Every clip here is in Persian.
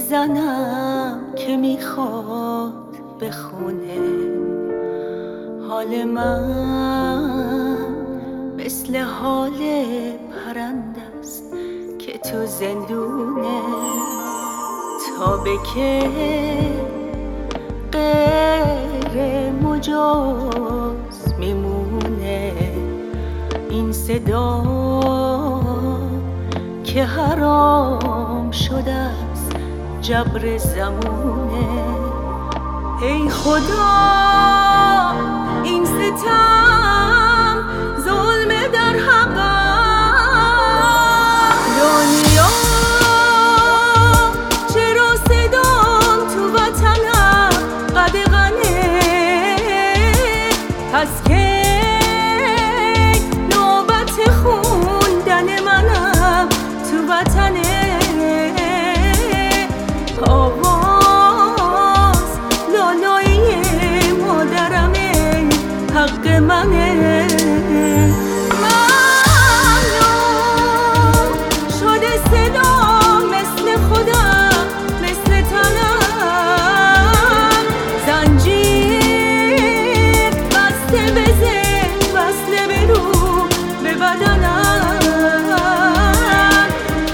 زنم که میخواد بخونه حال من مثل حال پرنده است که تو زندونه تا به که غیر مجاز میمونه این صدا که حرام شده است جبر زمونه. ای خدا این ستم ظلم در حقم، دنیا چرا صدام تو وطنم قدغنه، پس که نوبت خوندن منم تو وطنه. آواز لالایی مادرمه حق منه. ممنون شده صدا مثل خودم مثل تنم، زنجیر بسته به ذهن وصله به روح به بدنم،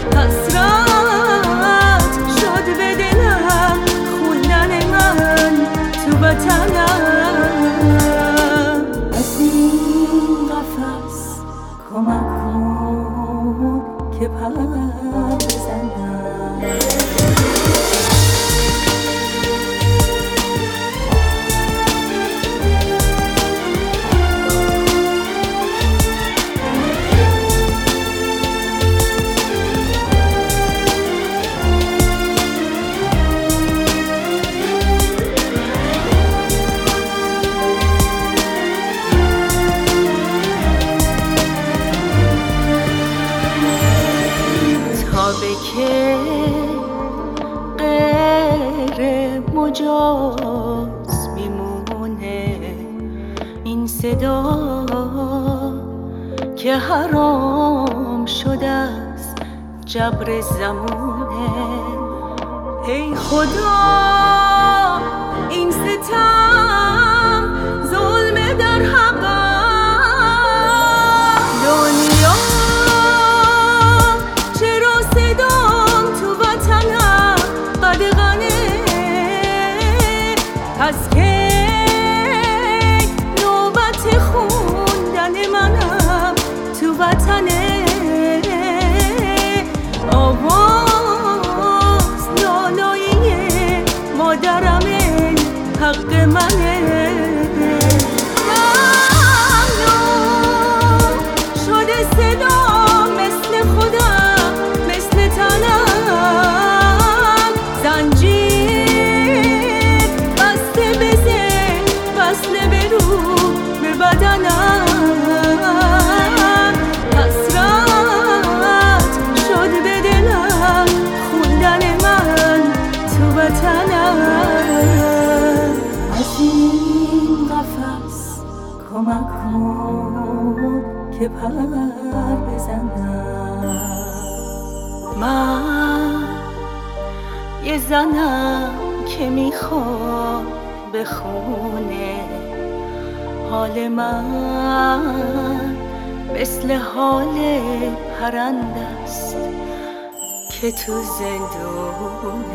حسرت شد به دلم خوندن من تو وطنم. از این قفس کمک کن که پر بزنم. به که غیر مجاز میمونه این صدا که حرام شده است جبر زمونه. ای خدا این ستم ظلم در حقم، دنیا پس که نوبت خوندن منم تو وطنه. آواز لالایی مادرمه حق منه. ممنون شده صدا مثل خودم مثل تنم، زنجیر وصله به روح به بدنم، حسرت شد به دلم خوندن من تو وطنم. از این قفس کمک کن که پر بزنم. من یه زنم که میخواد بخونه حال من مثل حال پرنده است که تو زندونه.